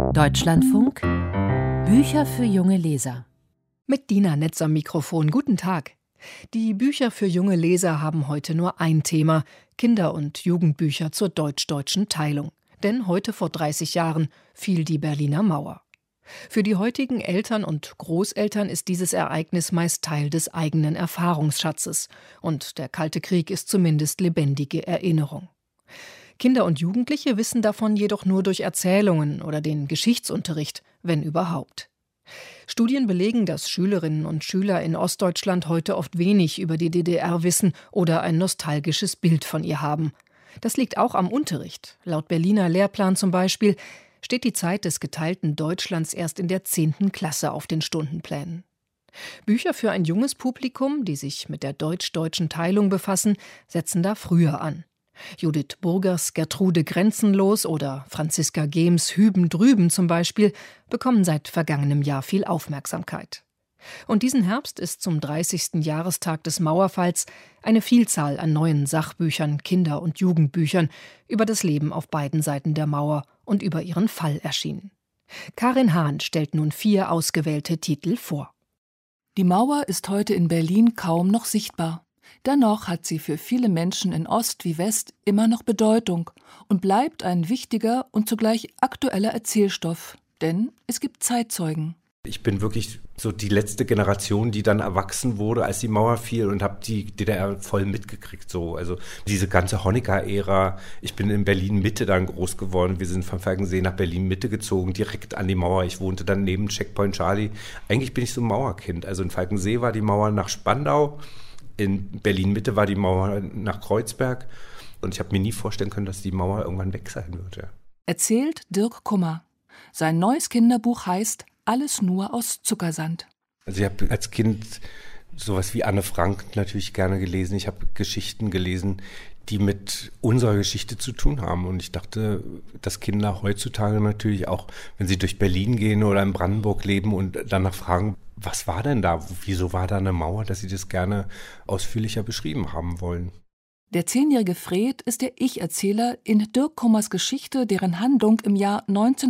Deutschlandfunk Bücher für junge Leser. Mit Dina Netz am Mikrofon. Guten Tag. Die Bücher für junge Leser haben heute nur ein Thema: Kinder- und Jugendbücher zur deutsch-deutschen Teilung. Denn heute vor 30 Jahren fiel die Berliner Mauer. Für die heutigen Eltern und Großeltern ist dieses Ereignis meist Teil des eigenen Erfahrungsschatzes. Und der Kalte Krieg ist zumindest lebendige Erinnerung. Kinder und Jugendliche wissen davon jedoch nur durch Erzählungen oder den Geschichtsunterricht, wenn überhaupt. Studien belegen, dass Schülerinnen und Schüler in Ostdeutschland heute oft wenig über die DDR wissen oder ein nostalgisches Bild von ihr haben. Das liegt auch am Unterricht. Laut Berliner Lehrplan zum Beispiel steht die Zeit des geteilten Deutschlands erst in der 10. Klasse auf den Stundenplänen. Bücher für ein junges Publikum, die sich mit der deutsch-deutschen Teilung befassen, setzen da früher an. Judith Burgers Gertrude Grenzenlos oder Franziska Gehms Hüben drüben zum Beispiel bekommen seit vergangenem Jahr viel Aufmerksamkeit. Und diesen Herbst ist zum 30. Jahrestag des Mauerfalls eine Vielzahl an neuen Sachbüchern, Kinder- und Jugendbüchern über das Leben auf beiden Seiten der Mauer und über ihren Fall erschienen. Karin Hahn stellt nun 4 ausgewählte Titel vor. Die Mauer ist heute in Berlin kaum noch sichtbar. Dennoch hat sie für viele Menschen in Ost wie West immer noch Bedeutung und bleibt ein wichtiger und zugleich aktueller Erzählstoff, denn es gibt Zeitzeugen. Ich bin wirklich so die letzte Generation, die dann erwachsen wurde, als die Mauer fiel, und habe die DDR voll mitgekriegt. So. Also diese ganze Honecker-Ära. Ich bin in Berlin-Mitte dann groß geworden. Wir sind von Falkensee nach Berlin-Mitte gezogen, direkt an die Mauer. Ich wohnte dann neben Checkpoint Charlie. Eigentlich bin ich so ein Mauerkind. Also in Falkensee war die Mauer nach Spandau. In Berlin-Mitte war die Mauer nach Kreuzberg. Und ich habe mir nie vorstellen können, dass die Mauer irgendwann weg sein würde. Erzählt Dirk Kummer. Sein neues Kinderbuch heißt Alles nur aus Zuckersand. Also ich habe als Kind sowas wie Anne Frank natürlich gerne gelesen. Ich habe Geschichten gelesen, die mit unserer Geschichte zu tun haben. Und ich dachte, dass Kinder heutzutage natürlich auch, wenn sie durch Berlin gehen oder in Brandenburg leben und danach fragen, was war denn da? Wieso war da eine Mauer, dass sie das gerne ausführlicher beschrieben haben wollen? Der 10-jährige Fred ist der Ich-Erzähler in Dirk Kummers Geschichte, deren Handlung im Jahr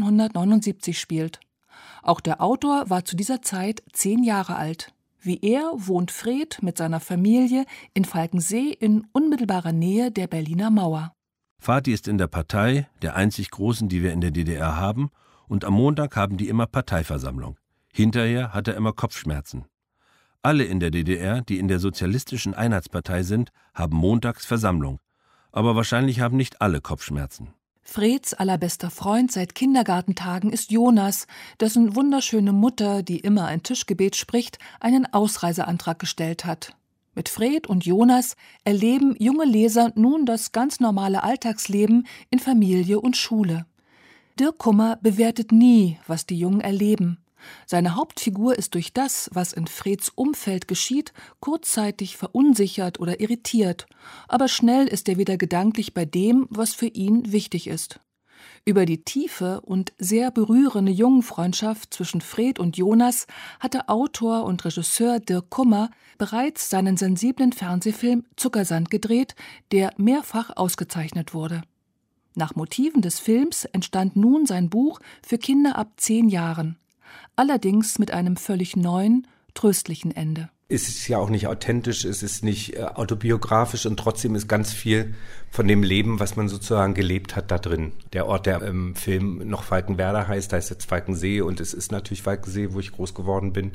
1979 spielt. Auch der Autor war zu dieser Zeit 10 Jahre alt. Wie er wohnt Fred mit seiner Familie in Falkensee in unmittelbarer Nähe der Berliner Mauer. Vati ist in der Partei, der einzig großen, die wir in der DDR haben, und am Montag haben die immer Parteiversammlung. Hinterher hat er immer Kopfschmerzen. Alle in der DDR, die in der Sozialistischen Einheitspartei sind, haben montags Versammlung. Aber wahrscheinlich haben nicht alle Kopfschmerzen. Freds allerbester Freund seit Kindergartentagen ist Jonas, dessen wunderschöne Mutter, die immer ein Tischgebet spricht, einen Ausreiseantrag gestellt hat. Mit Fred und Jonas erleben junge Leser nun das ganz normale Alltagsleben in Familie und Schule. Dirk Kummer bewertet nie, was die Jungen erleben. Seine Hauptfigur ist durch das, was in Freds Umfeld geschieht, kurzzeitig verunsichert oder irritiert, aber schnell ist er wieder gedanklich bei dem, was für ihn wichtig ist. Über die tiefe und sehr berührende Jungenfreundschaft zwischen Fred und Jonas hatte Autor und Regisseur Dirk Kummer bereits seinen sensiblen Fernsehfilm Zuckersand gedreht, der mehrfach ausgezeichnet wurde. Nach Motiven des Films entstand nun sein Buch für Kinder ab 10 Jahren. Allerdings mit einem völlig neuen, tröstlichen Ende. Es ist ja auch nicht authentisch, es ist nicht autobiografisch, und trotzdem ist ganz viel von dem Leben, was man sozusagen gelebt hat, da drin. Der Ort, der im Film noch Falkenwerder heißt jetzt Falkensee, und es ist natürlich Falkensee, wo ich groß geworden bin.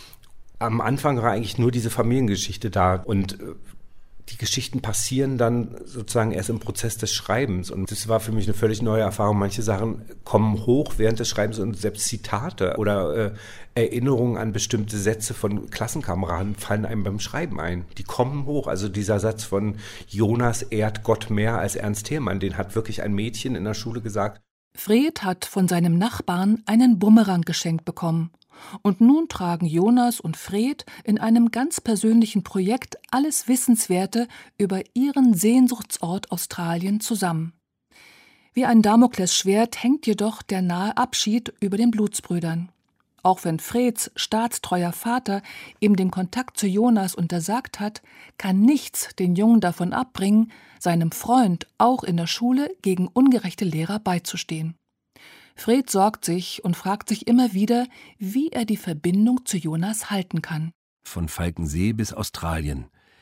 Am Anfang war eigentlich nur diese Familiengeschichte da, und die Geschichten passieren dann sozusagen erst im Prozess des Schreibens. Und das war für mich eine völlig neue Erfahrung. Manche Sachen kommen hoch während des Schreibens, und selbst Zitate oder Erinnerungen an bestimmte Sätze von Klassenkameraden fallen einem beim Schreiben ein. Die kommen hoch. Also dieser Satz von Jonas ehrt Gott mehr als Ernst Thälmann, den hat wirklich ein Mädchen in der Schule gesagt. Fred hat von seinem Nachbarn einen Bumerang geschenkt bekommen. Und nun tragen Jonas und Fred in einem ganz persönlichen Projekt alles Wissenswerte über ihren Sehnsuchtsort Australien zusammen. Wie ein Damoklesschwert hängt jedoch der nahe Abschied über den Blutsbrüdern. Auch wenn Freds staatstreuer Vater ihm den Kontakt zu Jonas untersagt hat, kann nichts den Jungen davon abbringen, seinem Freund auch in der Schule gegen ungerechte Lehrer beizustehen. Fred sorgt sich und fragt sich immer wieder, wie er die Verbindung zu Jonas halten kann. Von Falkensee bis Australien.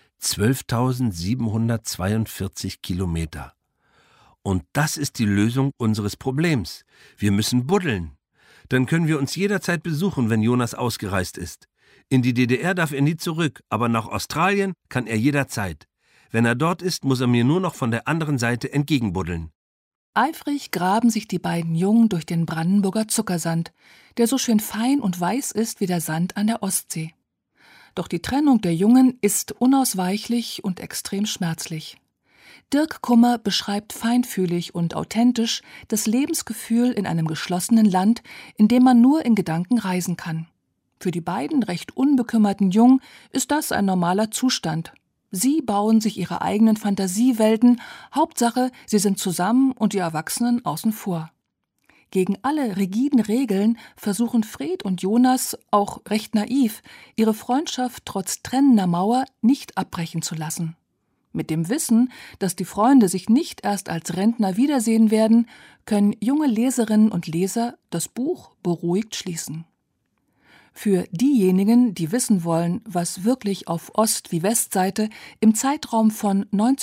12.742 Kilometer. Und das ist die Lösung unseres Problems. Wir müssen buddeln. Dann können wir uns jederzeit besuchen, wenn Jonas ausgereist ist. In die DDR darf er nie zurück, aber nach Australien kann er jederzeit. Wenn er dort ist, muss er mir nur noch von der anderen Seite entgegenbuddeln. Eifrig graben sich die beiden Jungen durch den Brandenburger Zuckersand, der so schön fein und weiß ist wie der Sand an der Ostsee. Doch die Trennung der Jungen ist unausweichlich und extrem schmerzlich. Dirk Kummer beschreibt feinfühlig und authentisch das Lebensgefühl in einem geschlossenen Land, in dem man nur in Gedanken reisen kann. Für die beiden recht unbekümmerten Jungen ist das ein normaler Zustand. Sie bauen sich ihre eigenen Fantasiewelten, Hauptsache, sie sind zusammen und die Erwachsenen außen vor. Gegen alle rigiden Regeln versuchen Fred und Jonas, auch recht naiv, ihre Freundschaft trotz trennender Mauer nicht abbrechen zu lassen. Mit dem Wissen, dass die Freunde sich nicht erst als Rentner wiedersehen werden, können junge Leserinnen und Leser das Buch beruhigt schließen. Für diejenigen, die wissen wollen, was wirklich auf Ost- wie Westseite im Zeitraum von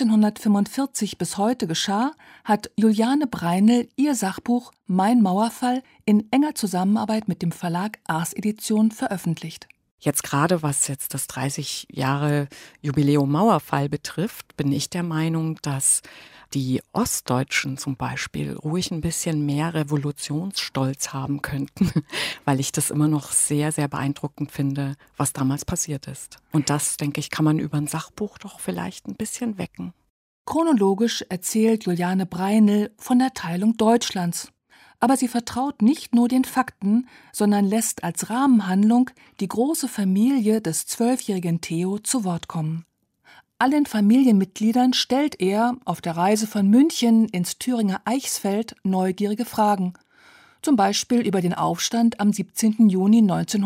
1945 bis heute geschah, hat Juliane Breinl ihr Sachbuch Mein Mauerfall in enger Zusammenarbeit mit dem Verlag Ars Edition veröffentlicht. Jetzt gerade, was jetzt das 30 Jahre Jubiläum Mauerfall betrifft, bin ich der Meinung, dass die Ostdeutschen zum Beispiel ruhig ein bisschen mehr Revolutionsstolz haben könnten, weil ich das immer noch sehr, sehr beeindruckend finde, was damals passiert ist. Und das, denke ich, kann man über ein Sachbuch doch vielleicht ein bisschen wecken. Chronologisch erzählt Juliane Breinl von der Teilung Deutschlands. Aber sie vertraut nicht nur den Fakten, sondern lässt als Rahmenhandlung die große Familie des 12-jährigen Theo zu Wort kommen. Allen Familienmitgliedern stellt er auf der Reise von München ins Thüringer Eichsfeld neugierige Fragen. Zum Beispiel über den Aufstand am 17. Juni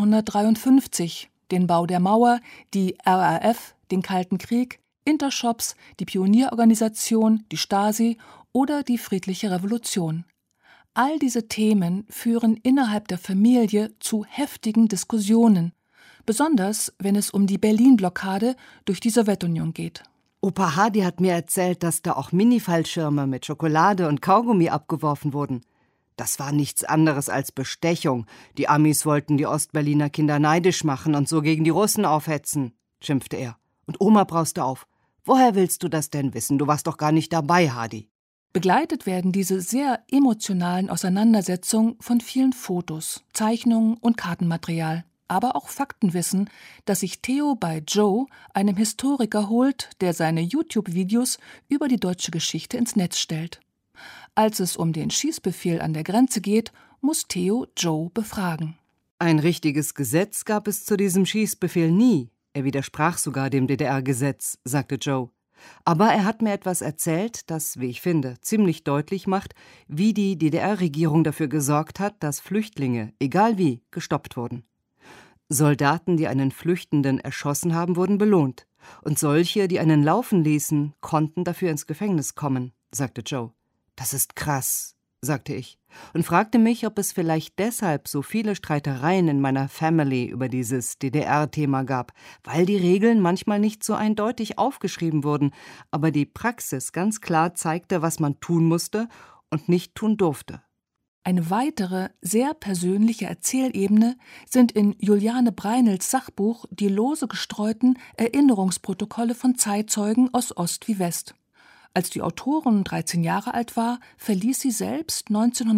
1953, den Bau der Mauer, die RAF, den Kalten Krieg, Intershops, die Pionierorganisation, die Stasi oder die friedliche Revolution. All diese Themen führen innerhalb der Familie zu heftigen Diskussionen. Besonders, wenn es um die Berlin-Blockade durch die Sowjetunion geht. Opa Hardy hat mir erzählt, dass da auch Mini-Fallschirme mit Schokolade und Kaugummi abgeworfen wurden. Das war nichts anderes als Bestechung. Die Amis wollten die Ostberliner Kinder neidisch machen und so gegen die Russen aufhetzen, schimpfte er. Und Oma brauste auf. Woher willst du das denn wissen? Du warst doch gar nicht dabei, Hardy. Begleitet werden diese sehr emotionalen Auseinandersetzungen von vielen Fotos, Zeichnungen und Kartenmaterial. Aber auch Faktenwissen, das sich Theo bei Joe, einem Historiker, holt, der seine YouTube-Videos über die deutsche Geschichte ins Netz stellt. Als es um den Schießbefehl an der Grenze geht, muss Theo Joe befragen. Ein richtiges Gesetz gab es zu diesem Schießbefehl nie. Er widersprach sogar dem DDR-Gesetz, sagte Joe. Aber er hat mir etwas erzählt, das, wie ich finde, ziemlich deutlich macht, wie die DDR-Regierung dafür gesorgt hat, dass Flüchtlinge, egal wie, gestoppt wurden. Soldaten, die einen Flüchtenden erschossen haben, wurden belohnt. Und solche, die einen laufen ließen, konnten dafür ins Gefängnis kommen, sagte Joe. Das ist krass, sagte ich und fragte mich, ob es vielleicht deshalb so viele Streitereien in meiner Family über dieses DDR-Thema gab, weil die Regeln manchmal nicht so eindeutig aufgeschrieben wurden, aber die Praxis ganz klar zeigte, was man tun musste und nicht tun durfte. Eine weitere, sehr persönliche Erzählebene sind in Juliane Breinls Sachbuch die lose gestreuten Erinnerungsprotokolle von Zeitzeugen aus Ost wie West. Als die Autorin 13 Jahre alt war, verließ sie selbst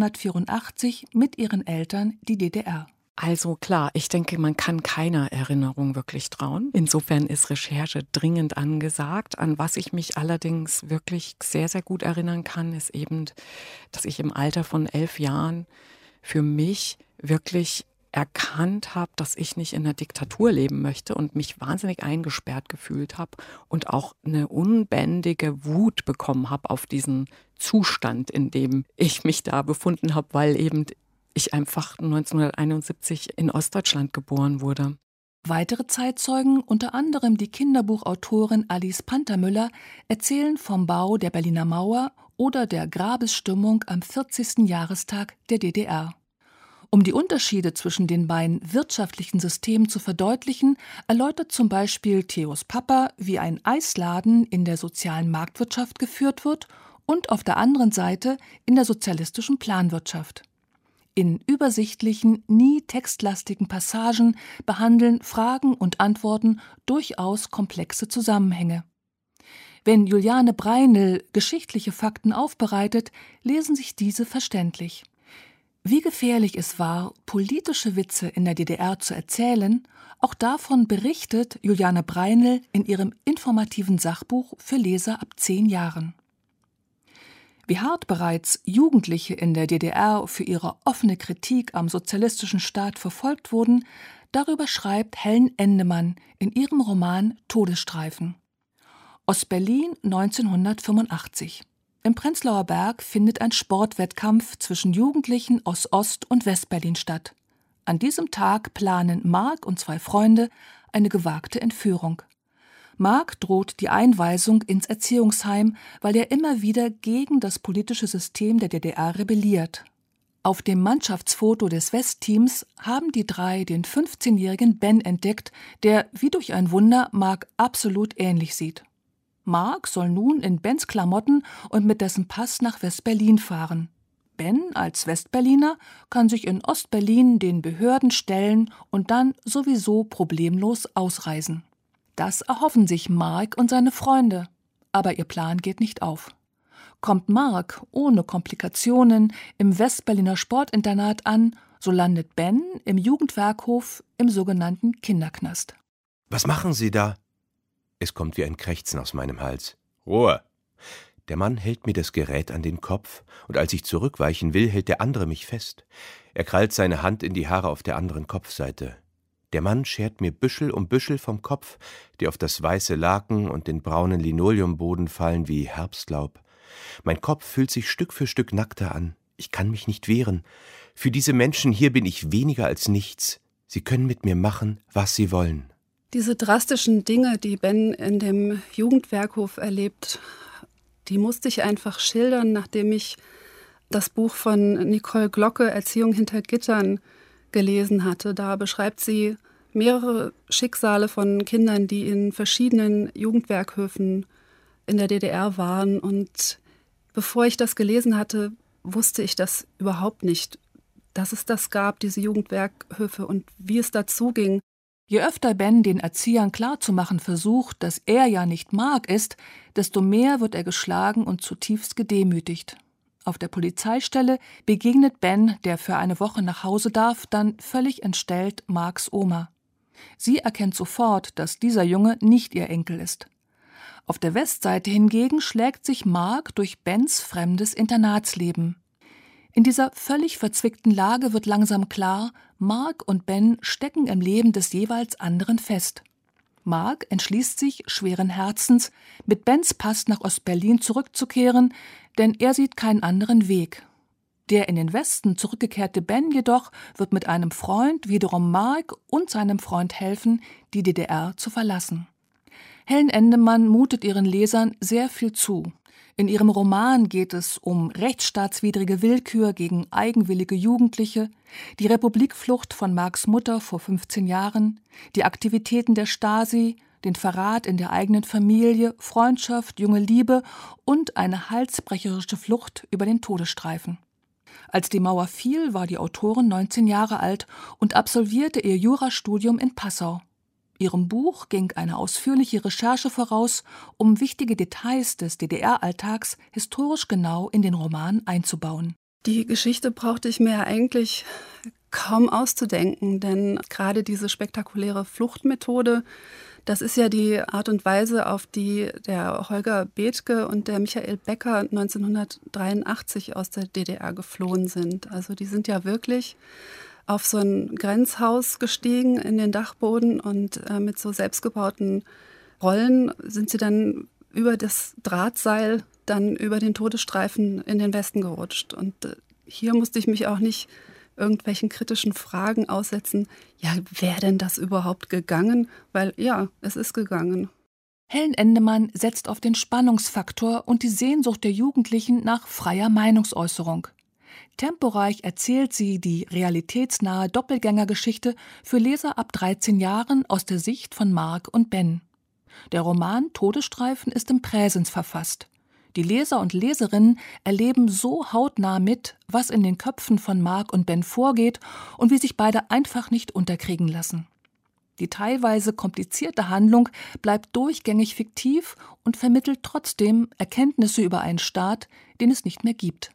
1984 mit ihren Eltern die DDR. Also klar, ich denke, man kann keiner Erinnerung wirklich trauen. Insofern ist Recherche dringend angesagt. An was ich mich allerdings wirklich sehr, sehr gut erinnern kann, ist eben, dass ich im Alter von 11 Jahren für mich wirklich erkannt habe, dass ich nicht in einer Diktatur leben möchte und mich wahnsinnig eingesperrt gefühlt habe und auch eine unbändige Wut bekommen habe auf diesen Zustand, in dem ich mich da befunden habe, weil eben ich einfach 1971 in Ostdeutschland geboren wurde. Weitere Zeitzeugen, unter anderem die Kinderbuchautorin Alice Pantermüller, erzählen vom Bau der Berliner Mauer oder der Grabesstimmung am 40. Jahrestag der DDR. Um die Unterschiede zwischen den beiden wirtschaftlichen Systemen zu verdeutlichen, erläutert zum Beispiel Theos Papa, wie ein Eisladen in der sozialen Marktwirtschaft geführt wird und auf der anderen Seite in der sozialistischen Planwirtschaft. In übersichtlichen, nie textlastigen Passagen behandeln Fragen und Antworten durchaus komplexe Zusammenhänge. Wenn Juliane Breinl geschichtliche Fakten aufbereitet, lesen sich diese verständlich. Wie gefährlich es war, politische Witze in der DDR zu erzählen, auch davon berichtet Juliane Breinl in ihrem informativen Sachbuch für Leser ab 10 Jahren. Wie hart bereits Jugendliche in der DDR für ihre offene Kritik am sozialistischen Staat verfolgt wurden, darüber schreibt Helen Endemann in ihrem Roman Todesstreifen. Ostberlin 1985. Im Prenzlauer Berg findet ein Sportwettkampf zwischen Jugendlichen aus Ost- und Westberlin statt. An diesem Tag planen Mark und 2 Freunde eine gewagte Entführung. Mark droht die Einweisung ins Erziehungsheim, weil er immer wieder gegen das politische System der DDR rebelliert. Auf dem Mannschaftsfoto des Westteams haben die 3 den 15-jährigen Ben entdeckt, der wie durch ein Wunder Mark absolut ähnlich sieht. Mark soll nun in Bens Klamotten und mit dessen Pass nach Westberlin fahren. Ben als Westberliner kann sich in Ostberlin den Behörden stellen und dann sowieso problemlos ausreisen. Das erhoffen sich Mark und seine Freunde, aber ihr Plan geht nicht auf. Kommt Mark ohne Komplikationen im Westberliner Sportinternat an, so landet Ben im Jugendwerkhof im sogenannten Kinderknast. »Was machen Sie da?« Es kommt wie ein Krächzen aus meinem Hals. »Ruhe!« Der Mann hält mir das Gerät an den Kopf, und als ich zurückweichen will, hält der andere mich fest. Er krallt seine Hand in die Haare auf der anderen Kopfseite. Der Mann schert mir Büschel um Büschel vom Kopf, die auf das weiße Laken und den braunen Linoleumboden fallen wie Herbstlaub. Mein Kopf fühlt sich Stück für Stück nackter an. Ich kann mich nicht wehren. Für diese Menschen hier bin ich weniger als nichts. Sie können mit mir machen, was sie wollen. Diese drastischen Dinge, die Ben in dem Jugendwerkhof erlebt, die musste ich einfach schildern, nachdem ich das Buch von Nicole Glocke, Erziehung hinter Gittern, gelesen hatte. Da beschreibt sie mehrere Schicksale von Kindern, die in verschiedenen Jugendwerkhöfen in der DDR waren. Und bevor ich das gelesen hatte, wusste ich das überhaupt nicht, dass es das gab, diese Jugendwerkhöfe, und wie es dazu ging. Je öfter Ben den Erziehern klarzumachen versucht, dass er ja nicht Mark ist, desto mehr wird er geschlagen und zutiefst gedemütigt. Auf der Polizeistelle begegnet Ben, der für eine Woche nach Hause darf, dann völlig entstellt Marks Oma. Sie erkennt sofort, dass dieser Junge nicht ihr Enkel ist. Auf der Westseite hingegen schlägt sich Mark durch Bens fremdes Internatsleben. In dieser völlig verzwickten Lage wird langsam klar, Mark und Ben stecken im Leben des jeweils anderen fest. Mark entschließt sich, schweren Herzens, mit Bens Pass nach Ostberlin zurückzukehren, denn er sieht keinen anderen Weg. Der in den Westen zurückgekehrte Ben jedoch wird mit einem Freund wiederum Mark und seinem Freund helfen, die DDR zu verlassen. Helen Endemann mutet ihren Lesern sehr viel zu. In ihrem Roman geht es um rechtsstaatswidrige Willkür gegen eigenwillige Jugendliche, die Republikflucht von Marks Mutter vor 15 Jahren, die Aktivitäten der Stasi, den Verrat in der eigenen Familie, Freundschaft, junge Liebe und eine halsbrecherische Flucht über den Todesstreifen. Als die Mauer fiel, war die Autorin 19 Jahre alt und absolvierte ihr Jurastudium in Passau. Ihrem Buch ging eine ausführliche Recherche voraus, um wichtige Details des DDR-Alltags historisch genau in den Roman einzubauen. Die Geschichte brauchte ich mir eigentlich kaum auszudenken, denn gerade diese spektakuläre Fluchtmethode, das ist ja die Art und Weise, auf die der Holger Bethge und der Michael Becker 1983 aus der DDR geflohen sind. Also die sind ja wirklich auf so ein Grenzhaus gestiegen in den Dachboden und mit so selbstgebauten Rollen sind sie dann über das Drahtseil dann über den Todesstreifen in den Westen gerutscht. Und hier musste ich mich auch nicht irgendwelchen kritischen Fragen aussetzen. Ja, wäre denn das überhaupt gegangen? Weil ja, es ist gegangen. Helen Endemann setzt auf den Spannungsfaktor und die Sehnsucht der Jugendlichen nach freier Meinungsäußerung. Temporeich erzählt sie die realitätsnahe Doppelgängergeschichte für Leser ab 13 Jahren aus der Sicht von Mark und Ben. Der Roman Todesstreifen ist im Präsens verfasst. Die Leser und Leserinnen erleben so hautnah mit, was in den Köpfen von Mark und Ben vorgeht und wie sich beide einfach nicht unterkriegen lassen. Die teilweise komplizierte Handlung bleibt durchgängig fiktiv und vermittelt trotzdem Erkenntnisse über einen Staat, den es nicht mehr gibt.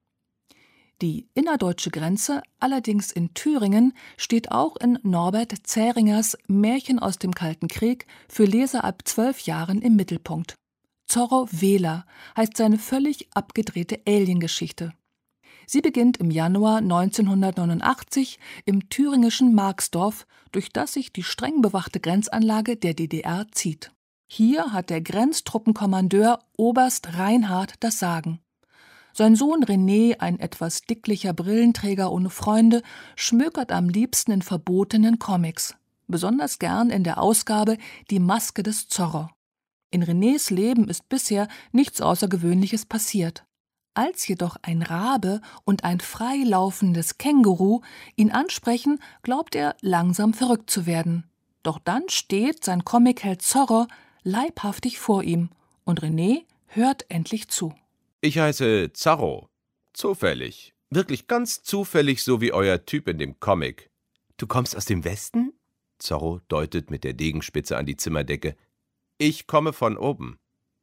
Die innerdeutsche Grenze, allerdings in Thüringen, steht auch in Norbert Zähringers Märchen aus dem Kalten Krieg für Leser ab 12 Jahren im Mittelpunkt. Zorro Wähler heißt seine völlig abgedrehte Alien-Geschichte. Sie beginnt im Januar 1989 im thüringischen Marxdorf, durch das sich die streng bewachte Grenzanlage der DDR zieht. Hier hat der Grenztruppenkommandeur Oberst Reinhard das Sagen. Sein Sohn René, ein etwas dicklicher Brillenträger ohne Freunde, schmökert am liebsten in verbotenen Comics. Besonders gern in der Ausgabe Die Maske des Zorro. In Renés Leben ist bisher nichts Außergewöhnliches passiert. Als jedoch ein Rabe und ein freilaufendes Känguru ihn ansprechen, glaubt er, langsam verrückt zu werden. Doch dann steht sein Comicheld Zorro leibhaftig vor ihm und René hört endlich zu. Ich heiße Zorro. Zufällig. Wirklich ganz zufällig, so wie euer Typ in dem Comic. Du kommst aus dem Westen? Zorro deutet mit der Degenspitze an die Zimmerdecke. Ich komme von oben.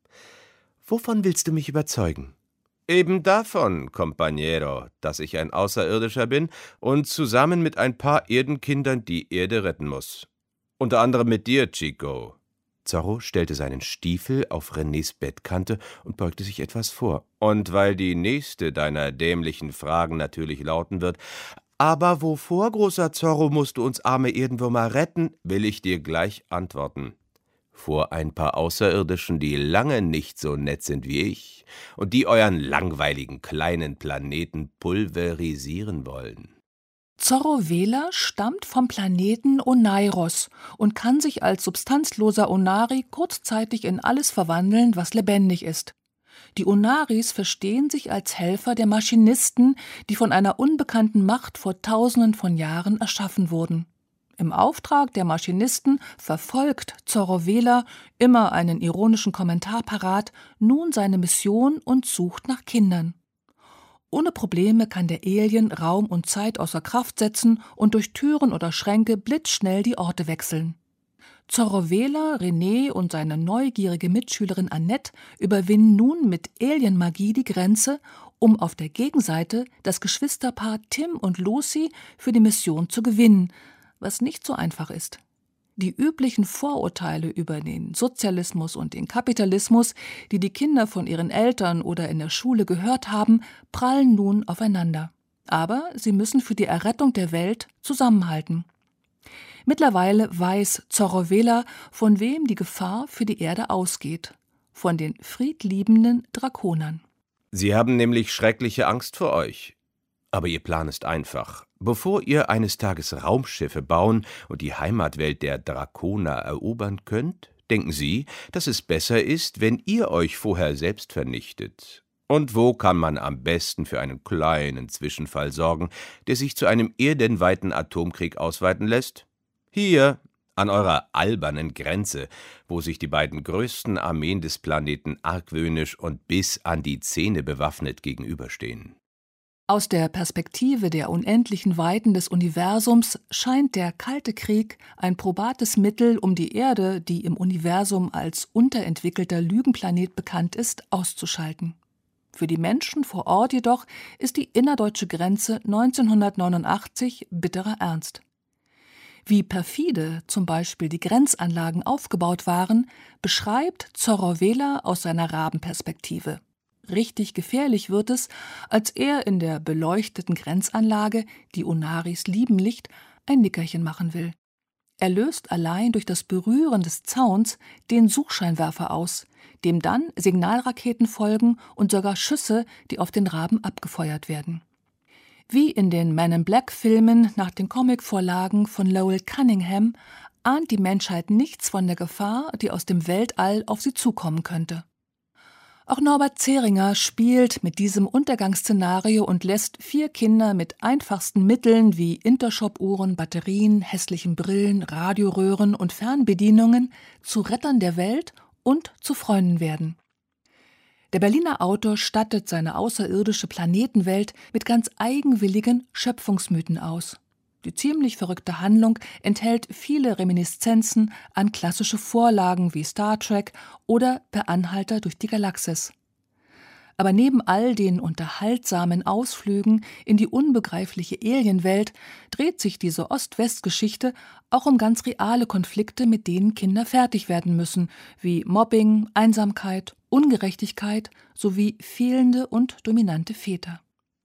Wovon willst du mich überzeugen? Eben davon, Compañero, dass ich ein Außerirdischer bin und zusammen mit ein paar Erdenkindern die Erde retten muss. Unter anderem mit dir, Chico. Zorro stellte seinen Stiefel auf Renés Bettkante und beugte sich etwas vor. Und weil die nächste deiner dämlichen Fragen natürlich lauten wird, aber wovor, großer Zorro, musst du uns arme Erdenwürmer retten, will ich dir gleich antworten. Vor ein paar Außerirdischen, die lange nicht so nett sind wie ich und die euren langweiligen kleinen Planeten pulverisieren wollen. Zorro Wähler stammt vom Planeten Oneiros und kann sich als substanzloser Onari kurzzeitig in alles verwandeln, was lebendig ist. Die Onaris verstehen sich als Helfer der Maschinisten, die von einer unbekannten Macht vor Tausenden von Jahren erschaffen wurden. Im Auftrag der Maschinisten verfolgt Zorro Wähler, immer einen ironischen Kommentar parat, nun seine Mission und sucht nach Kindern. Ohne Probleme kann der Alien Raum und Zeit außer Kraft setzen und durch Türen oder Schränke blitzschnell die Orte wechseln. Zorro Wähler, René und seine neugierige Mitschülerin Annette überwinden nun mit Alienmagie die Grenze, um auf der Gegenseite das Geschwisterpaar Tim und Lucy für die Mission zu gewinnen, was nicht so einfach ist. Die üblichen Vorurteile über den Sozialismus und den Kapitalismus, die die Kinder von ihren Eltern oder in der Schule gehört haben, prallen nun aufeinander. Aber sie müssen für die Errettung der Welt zusammenhalten. Mittlerweile weiß Zorro Wähler, von wem die Gefahr für die Erde ausgeht. Von den friedliebenden Drakonern. Sie haben nämlich schreckliche Angst vor euch. Aber Ihr Plan ist einfach. Bevor ihr eines Tages Raumschiffe bauen und die Heimatwelt der Drakoner erobern könnt, denken Sie, dass es besser ist, wenn ihr euch vorher selbst vernichtet. Und wo kann man am besten für einen kleinen Zwischenfall sorgen, der sich zu einem erdenweiten Atomkrieg ausweiten lässt? Hier, an eurer albernen Grenze, wo sich die beiden größten Armeen des Planeten argwöhnisch und bis an die Zähne bewaffnet gegenüberstehen. Aus der Perspektive der unendlichen Weiten des Universums scheint der Kalte Krieg ein probates Mittel, um die Erde, die im Universum als unterentwickelter Lügenplanet bekannt ist, auszuschalten. Für die Menschen vor Ort jedoch ist die innerdeutsche Grenze 1989 bitterer Ernst. Wie perfide zum Beispiel die Grenzanlagen aufgebaut waren, beschreibt Zorro Wähler aus seiner Rabenperspektive. Richtig gefährlich wird es, als er in der beleuchteten Grenzanlage, die Onaris lieben Licht, ein Nickerchen machen will. Er löst allein durch das Berühren des Zauns den Suchscheinwerfer aus, dem dann Signalraketen folgen und sogar Schüsse, die auf den Raben abgefeuert werden. Wie in den Men-in-Black-Filmen nach den Comicvorlagen von Lowell Cunningham ahnt die Menschheit nichts von der Gefahr, die aus dem Weltall auf sie zukommen könnte. Auch Norbert Zeringer spielt mit diesem Untergangsszenario und lässt 4 Kinder mit einfachsten Mitteln wie Intershop-Uhren, Batterien, hässlichen Brillen, Radioröhren und Fernbedienungen zu Rettern der Welt und zu Freunden werden. Der Berliner Autor stattet seine außerirdische Planetenwelt mit ganz eigenwilligen Schöpfungsmythen aus. Die ziemlich verrückte Handlung enthält viele Reminiszenzen an klassische Vorlagen wie Star Trek oder Per Anhalter durch die Galaxis. Aber neben all den unterhaltsamen Ausflügen in die unbegreifliche Alienwelt dreht sich diese Ost-West-Geschichte auch um ganz reale Konflikte, mit denen Kinder fertig werden müssen, wie Mobbing, Einsamkeit, Ungerechtigkeit sowie fehlende und dominante Väter.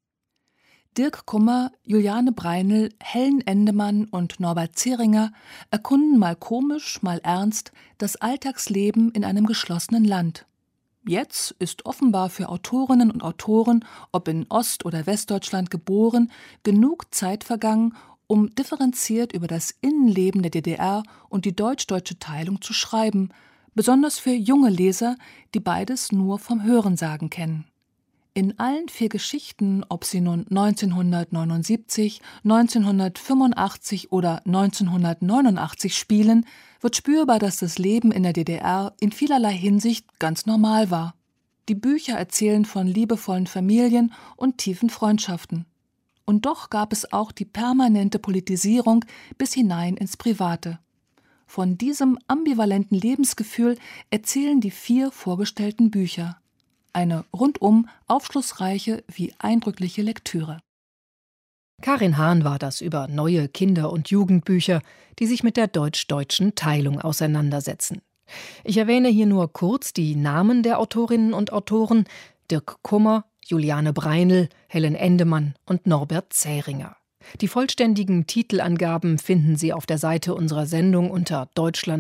Dirk Kummer, Juliane Breinl, Helen Endemann und Norbert Zeringer erkunden mal komisch, mal ernst das Alltagsleben in einem geschlossenen Land. Jetzt ist offenbar für Autorinnen und Autoren, ob in Ost- oder Westdeutschland geboren, genug Zeit vergangen, um differenziert über das Innenleben der DDR und die deutsch-deutsche Teilung zu schreiben, besonders für junge Leser, die beides nur vom Hörensagen kennen. In allen 4 Geschichten, ob sie nun 1979, 1985 oder 1989 spielen, wird spürbar, dass das Leben in der DDR in vielerlei Hinsicht ganz normal war. Die Bücher erzählen von liebevollen Familien und tiefen Freundschaften. Und doch gab es auch die permanente Politisierung bis hinein ins Private. Von diesem ambivalenten Lebensgefühl erzählen die 4 vorgestellten Bücher. Eine rundum aufschlussreiche wie eindrückliche Lektüre. Karin Hahn war das über neue Kinder- und Jugendbücher, die sich mit der deutsch-deutschen Teilung auseinandersetzen. Ich erwähne hier nur kurz die Namen der Autorinnen und Autoren: Dirk Kummer, Juliane Breinl, Helen Endemann und Norbert Zeringer. Die vollständigen Titelangaben finden Sie auf der Seite unserer Sendung unter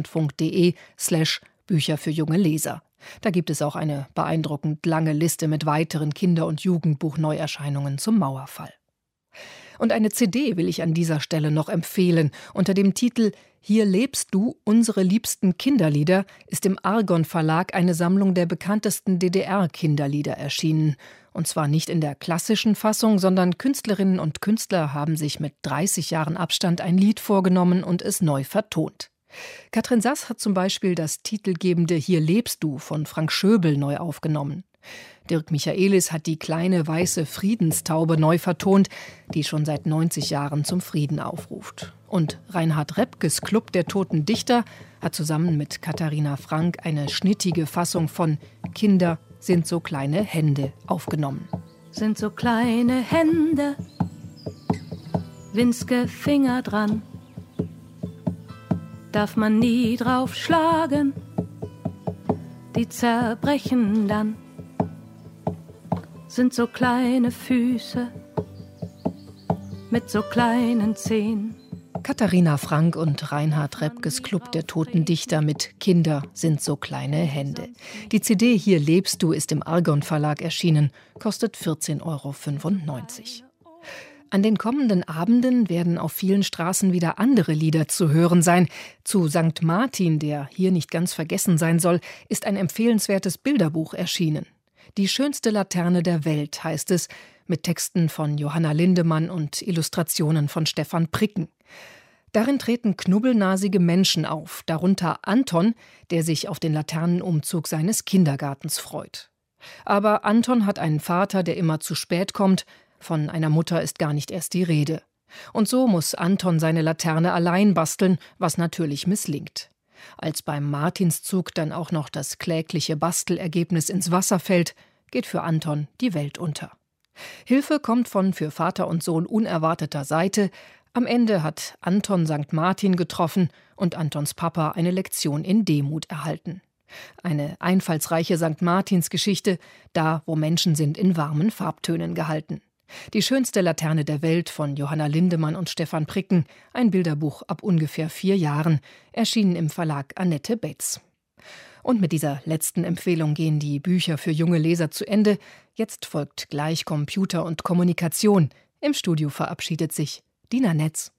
deutschlandfunk.de/Bücher für junge Leser. Da gibt es auch eine beeindruckend lange Liste mit weiteren Kinder- und Jugendbuch-Neuerscheinungen zum Mauerfall. Und eine CD will ich an dieser Stelle noch empfehlen. Unter dem Titel »Hier lebst du, unsere liebsten Kinderlieder« ist im Argon Verlag eine Sammlung der bekanntesten DDR-Kinderlieder erschienen. Und zwar nicht in der klassischen Fassung, sondern Künstlerinnen und Künstler haben sich mit 30 Jahren Abstand ein Lied vorgenommen und es neu vertont. Katrin Sass hat zum Beispiel das titelgebende »Hier lebst du« von Frank Schöbel neu aufgenommen. Dirk Michaelis hat die kleine weiße Friedenstaube neu vertont, die schon seit 90 Jahren zum Frieden aufruft. Und Reinhard Repkes Club der Toten Dichter hat zusammen mit Katharina Frank eine schnittige Fassung von »Kinder sind so kleine Hände« aufgenommen. Sind so kleine Hände, winzige Finger dran, darf man nie drauf schlagen, die zerbrechen dann. Sind so kleine Füße mit so kleinen Zehen. Katharina Frank und Reinhard Repkes Club der Toten Dichter mit »Kinder sind so kleine Hände«. Die CD »Hier lebst du« ist im Argon Verlag erschienen, kostet 14,95 €. An den kommenden Abenden werden auf vielen Straßen wieder andere Lieder zu hören sein. Zu St. Martin, der hier nicht ganz vergessen sein soll, ist ein empfehlenswertes Bilderbuch erschienen. »Die schönste Laterne der Welt« heißt es, mit Texten von Johanna Lindemann und Illustrationen von Stefan Pricken. Darin treten knubbelnasige Menschen auf, darunter Anton, der sich auf den Laternenumzug seines Kindergartens freut. Aber Anton hat einen Vater, der immer zu spät kommt, von einer Mutter ist gar nicht erst die Rede. Und so muss Anton seine Laterne allein basteln, was natürlich misslingt. Als beim Martinszug dann auch noch das klägliche Bastelergebnis ins Wasser fällt, geht für Anton die Welt unter. Hilfe kommt von für Vater und Sohn unerwarteter Seite. Am Ende hat Anton St. Martin getroffen und Antons Papa eine Lektion in Demut erhalten. Eine einfallsreiche St. Martins-Geschichte, da wo Menschen sind in warmen Farbtönen gehalten. Die schönste Laterne der Welt von Johanna Lindemann und Stefan Pricken, ein Bilderbuch ab ungefähr 4 Jahren, erschienen im Verlag Annette Bates. Und mit dieser letzten Empfehlung gehen die Bücher für junge Leser zu Ende. Jetzt folgt gleich Computer und Kommunikation. Im Studio verabschiedet sich Dina Netz.